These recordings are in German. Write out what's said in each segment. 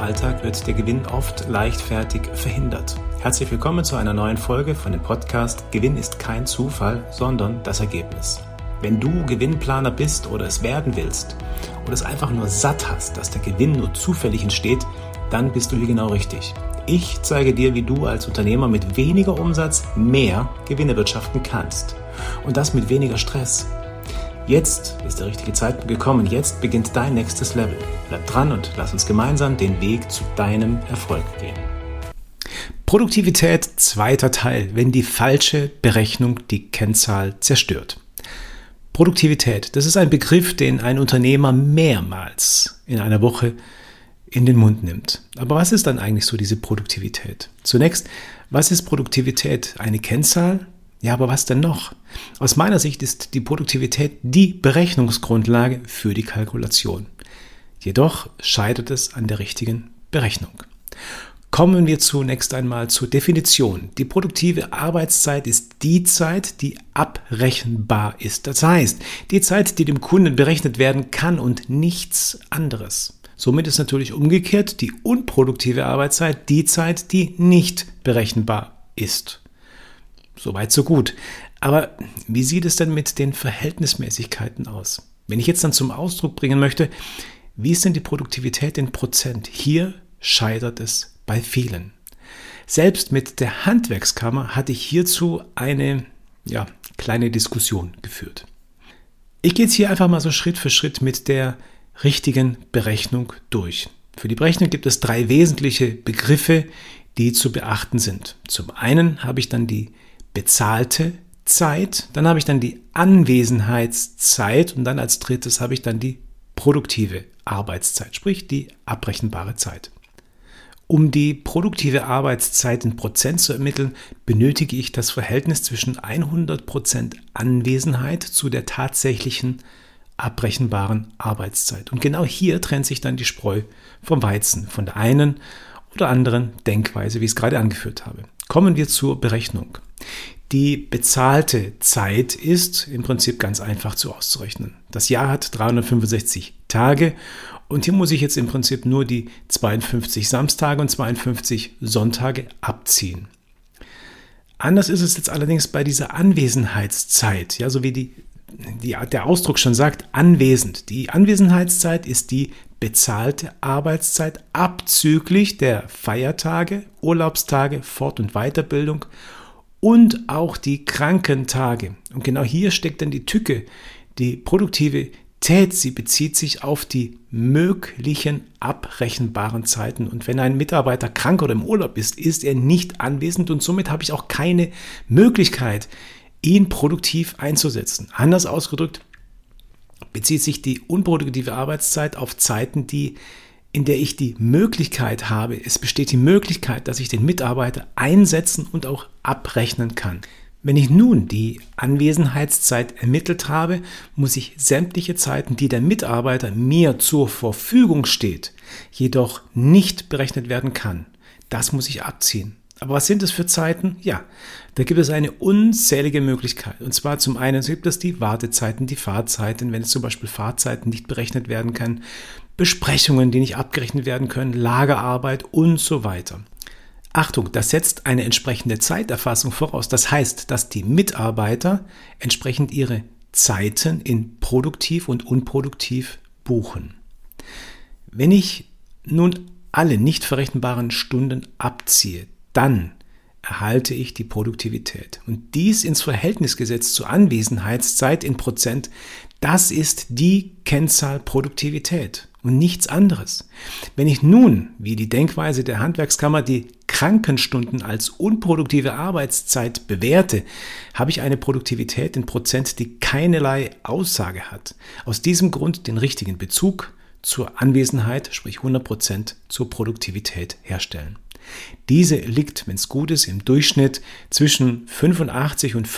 Alltag wird der Gewinn oft leichtfertig verhindert. Herzlich willkommen zu einer neuen Folge von dem Podcast Gewinn ist kein Zufall, sondern das Ergebnis. Wenn du Gewinnplaner bist oder es werden willst oder es einfach nur satt hast, dass der Gewinn nur zufällig entsteht, dann bist du hier genau richtig. Ich zeige dir, wie du als Unternehmer mit weniger Umsatz mehr Gewinne erwirtschaften kannst. Und das mit weniger Stress. Jetzt ist der richtige Zeitpunkt gekommen. Jetzt beginnt dein nächstes Level. Bleib dran und lass uns gemeinsam den Weg zu deinem Erfolg gehen. Produktivität, zweiter Teil, wenn die falsche Berechnung die Kennzahl zerstört. Produktivität, das ist ein Begriff, den ein Unternehmer mehrmals in einer Woche in den Mund nimmt. Aber was ist dann eigentlich so diese Produktivität? Zunächst, was ist Produktivität? Eine Kennzahl? Ja, aber was denn noch? Aus meiner Sicht ist die Produktivität die Berechnungsgrundlage für die Kalkulation. Jedoch scheitert es an der richtigen Berechnung. Kommen wir zunächst einmal zur Definition. Die produktive Arbeitszeit ist die Zeit, die abrechenbar ist. Das heißt, die Zeit, die dem Kunden berechnet werden kann und nichts anderes. Somit ist natürlich umgekehrt die unproduktive Arbeitszeit die Zeit, die nicht berechenbar ist. Soweit, so gut. Aber wie sieht es denn mit den Verhältnismäßigkeiten aus? Wenn ich jetzt dann zum Ausdruck bringen möchte, wie ist denn die Produktivität in Prozent? Hier scheitert es bei vielen. Selbst mit der Handwerkskammer hatte ich hierzu eine kleine Diskussion geführt. Ich gehe jetzt hier einfach mal so Schritt für Schritt mit der richtigen Berechnung durch. Für die Berechnung gibt es 3 wesentliche Begriffe, die zu beachten sind. Zum einen habe ich dann die bezahlte Zeit, dann habe ich dann die Anwesenheitszeit und dann als drittes habe ich dann die produktive Arbeitszeit, sprich die abrechenbare Zeit. Um die produktive Arbeitszeit in Prozent zu ermitteln, benötige ich das Verhältnis zwischen 100% Anwesenheit zu der tatsächlichen abrechenbaren Arbeitszeit. Und genau hier trennt sich dann die Spreu vom Weizen, von der einen oder anderen Denkweise, wie ich es gerade angeführt habe. Kommen wir zur Berechnung. Die bezahlte Zeit ist im Prinzip ganz einfach zu auszurechnen. Das Jahr hat 365 Tage und hier muss ich jetzt im Prinzip nur die 52 Samstage und 52 Sonntage abziehen. Anders ist es jetzt allerdings bei dieser Anwesenheitszeit, ja, so wie der Ausdruck schon sagt, anwesend. Die Anwesenheitszeit ist die bezahlte Arbeitszeit abzüglich der Feiertage, Urlaubstage, Fort- und Weiterbildung und auch die Krankentage. Und genau hier steckt dann die Tücke. Die Produktivität, sie bezieht sich auf die möglichen abrechenbaren Zeiten. Und wenn ein Mitarbeiter krank oder im Urlaub ist er nicht anwesend und somit habe ich auch keine Möglichkeit, ihn produktiv einzusetzen. Anders ausgedrückt bezieht sich die unproduktive Arbeitszeit auf Zeiten, in der ich die Möglichkeit habe, es besteht die Möglichkeit, dass ich den Mitarbeiter einsetzen und auch abrechnen kann. Wenn ich nun die Anwesenheitszeit ermittelt habe, muss ich sämtliche Zeiten, die der Mitarbeiter mir zur Verfügung steht, jedoch nicht berechnet werden kann, das muss ich abziehen. Aber was sind es für Zeiten? Ja, da gibt es eine unzählige Möglichkeit. Und zwar zum einen gibt es die Wartezeiten, die Fahrzeiten, wenn es zum Beispiel Fahrzeiten nicht berechnet werden können, Besprechungen, die nicht abgerechnet werden können, Lagerarbeit und so weiter. Achtung, das setzt eine entsprechende Zeiterfassung voraus. Das heißt, dass die Mitarbeiter entsprechend ihre Zeiten in produktiv und unproduktiv buchen. Wenn ich nun alle nicht verrechenbaren Stunden abziehe, dann erhalte ich die Produktivität. Und dies ins Verhältnis gesetzt zur Anwesenheitszeit in Prozent, das ist die Kennzahl Produktivität und nichts anderes. Wenn ich nun, wie die Denkweise der Handwerkskammer, die Krankenstunden als unproduktive Arbeitszeit bewerte, habe ich eine Produktivität in Prozent, die keinerlei Aussage hat. Aus diesem Grund den richtigen Bezug zur Anwesenheit, sprich 100% zur Produktivität herstellen. Diese liegt, wenn es gut ist, im Durchschnitt zwischen 85 und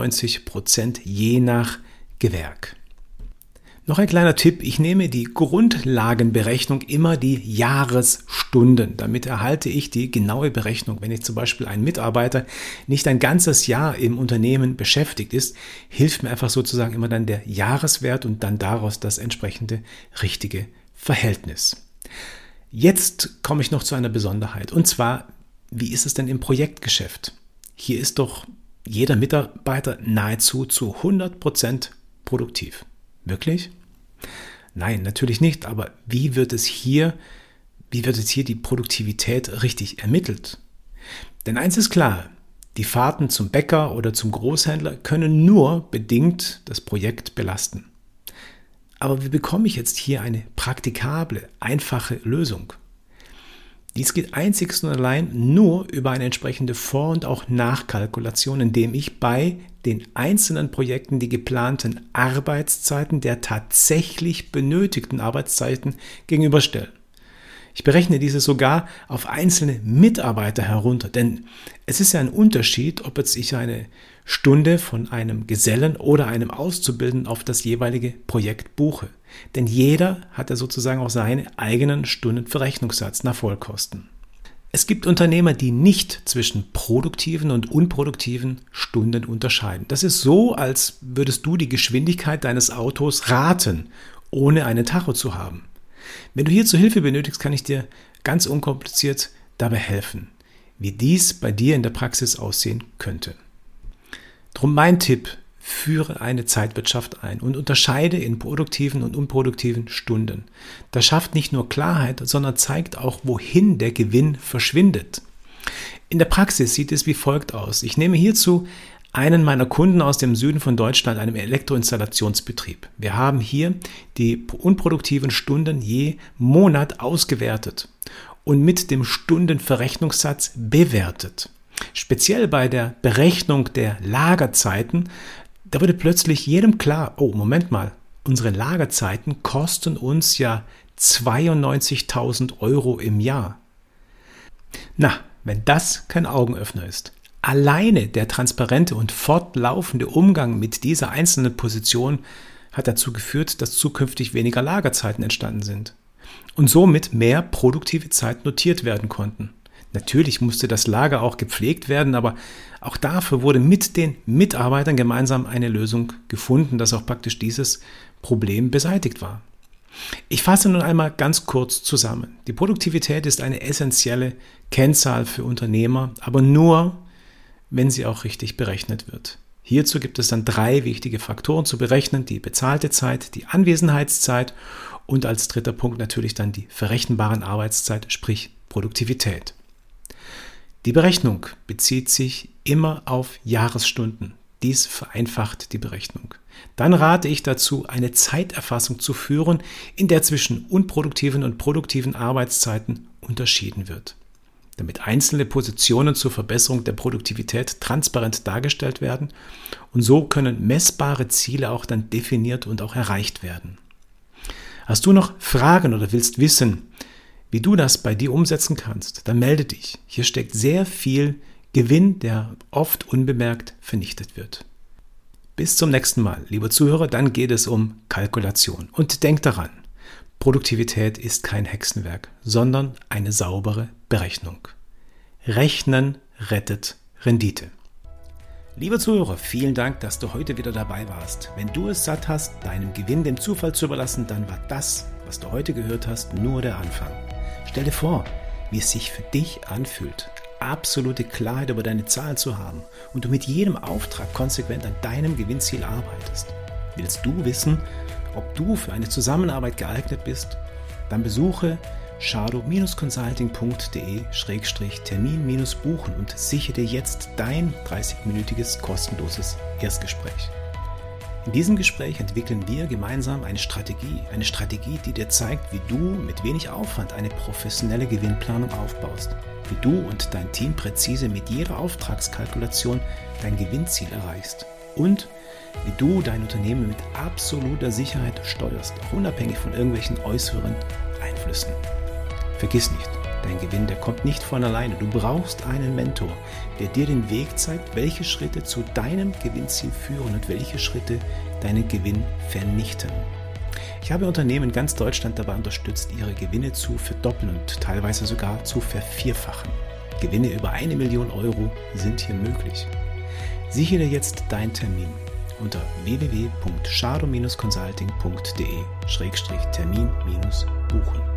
95% je nach Gewerk. Noch ein kleiner Tipp, ich nehme die Grundlagenberechnung immer die Jahresstunden. Damit erhalte ich die genaue Berechnung. Wenn ich zum Beispiel ein Mitarbeiter nicht ein ganzes Jahr im Unternehmen beschäftigt ist, hilft mir einfach sozusagen immer dann der Jahreswert und dann daraus das entsprechende richtige Verhältnis. Jetzt komme ich noch zu einer Besonderheit. Und zwar, wie ist es denn im Projektgeschäft? Hier ist doch jeder Mitarbeiter nahezu zu 100% produktiv. Wirklich? Nein, natürlich nicht. Aber wie wird es hier die Produktivität richtig ermittelt? Denn eins ist klar, die Fahrten zum Bäcker oder zum Großhändler können nur bedingt das Projekt belasten. Aber wie bekomme ich jetzt hier eine praktikable, einfache Lösung? Dies geht einzig und allein nur über eine entsprechende Vor- und auch Nachkalkulation, indem ich bei den einzelnen Projekten die geplanten Arbeitszeiten der tatsächlich benötigten Arbeitszeiten gegenüberstelle. Ich berechne diese sogar auf einzelne Mitarbeiter herunter, denn es ist ja ein Unterschied, ob jetzt ich eine Stunde von einem Gesellen oder einem Auszubildenden auf das jeweilige Projekt buche. Denn jeder hat ja sozusagen auch seinen eigenen Stundenverrechnungssatz nach Vollkosten. Es gibt Unternehmer, die nicht zwischen produktiven und unproduktiven Stunden unterscheiden. Das ist so, als würdest du die Geschwindigkeit deines Autos raten, ohne einen Tacho zu haben. Wenn du hierzu Hilfe benötigst, kann ich dir ganz unkompliziert dabei helfen, wie dies bei dir in der Praxis aussehen könnte. Drum mein Tipp: Führe eine Zeitwirtschaft ein und unterscheide in produktiven und unproduktiven Stunden. Das schafft nicht nur Klarheit, sondern zeigt auch, wohin der Gewinn verschwindet. In der Praxis sieht es wie folgt aus. Ich nehme hierzu einen meiner Kunden aus dem Süden von Deutschland, einem Elektroinstallationsbetrieb. Wir haben hier die unproduktiven Stunden je Monat ausgewertet und mit dem Stundenverrechnungssatz bewertet. Speziell bei der Berechnung der Lagerzeiten, da wurde plötzlich jedem klar, oh Moment mal, unsere Lagerzeiten kosten uns ja 92.000 € im Jahr. Na, wenn das kein Augenöffner ist. Alleine der transparente und fortlaufende Umgang mit dieser einzelnen Position hat dazu geführt, dass zukünftig weniger Lagerzeiten entstanden sind und somit mehr produktive Zeit notiert werden konnten. Natürlich musste das Lager auch gepflegt werden, aber auch dafür wurde mit den Mitarbeitern gemeinsam eine Lösung gefunden, dass auch praktisch dieses Problem beseitigt war. Ich fasse nun einmal ganz kurz zusammen. Die Produktivität ist eine essentielle Kennzahl für Unternehmer, aber nur, wenn sie auch richtig berechnet wird. Hierzu gibt es dann 3 wichtige Faktoren zu berechnen: die bezahlte Zeit, die Anwesenheitszeit und als dritter Punkt natürlich dann die verrechenbaren Arbeitszeit, sprich Produktivität. Die Berechnung bezieht sich immer auf Jahresstunden. Dies vereinfacht die Berechnung. Dann rate ich dazu, eine Zeiterfassung zu führen, in der zwischen unproduktiven und produktiven Arbeitszeiten unterschieden wird, damit einzelne Positionen zur Verbesserung der Produktivität transparent dargestellt werden und so können messbare Ziele auch dann definiert und auch erreicht werden. Hast du noch Fragen oder willst wissen, wie du das bei dir umsetzen kannst, dann melde dich. Hier steckt sehr viel Gewinn, der oft unbemerkt vernichtet wird. Bis zum nächsten Mal, lieber Zuhörer, dann geht es um Kalkulation. Und denk daran, Produktivität ist kein Hexenwerk, sondern eine saubere Berechnung. Rechnen rettet Rendite. Lieber Zuhörer, vielen Dank, dass du heute wieder dabei warst. Wenn du es satt hast, deinem Gewinn dem Zufall zu überlassen, dann war das, was du heute gehört hast, nur der Anfang. Stell dir vor, wie es sich für dich anfühlt, absolute Klarheit über deine Zahlen zu haben und du mit jedem Auftrag konsequent an deinem Gewinnziel arbeitest. Willst du wissen, ob du für eine Zusammenarbeit geeignet bist? Dann besuche shadow-consulting.de/termin-buchen und sichere dir jetzt dein 30-minütiges kostenloses Erstgespräch. In diesem Gespräch entwickeln wir gemeinsam eine Strategie, die dir zeigt, wie du mit wenig Aufwand eine professionelle Gewinnplanung aufbaust, wie du und dein Team präzise mit jeder Auftragskalkulation dein Gewinnziel erreichst und wie du dein Unternehmen mit absoluter Sicherheit steuerst, auch unabhängig von irgendwelchen äußeren Einflüssen. Vergiss nicht, dein Gewinn, der kommt nicht von alleine. Du brauchst einen Mentor, der dir den Weg zeigt, welche Schritte zu deinem Gewinnziel führen und welche Schritte deinen Gewinn vernichten. Ich habe Unternehmen in ganz Deutschland dabei unterstützt, ihre Gewinne zu verdoppeln und teilweise sogar zu vervierfachen. Gewinne über 1 Million € sind hier möglich. Sichere jetzt deinen Termin unter www.shadow-consulting.de/termin-buchen.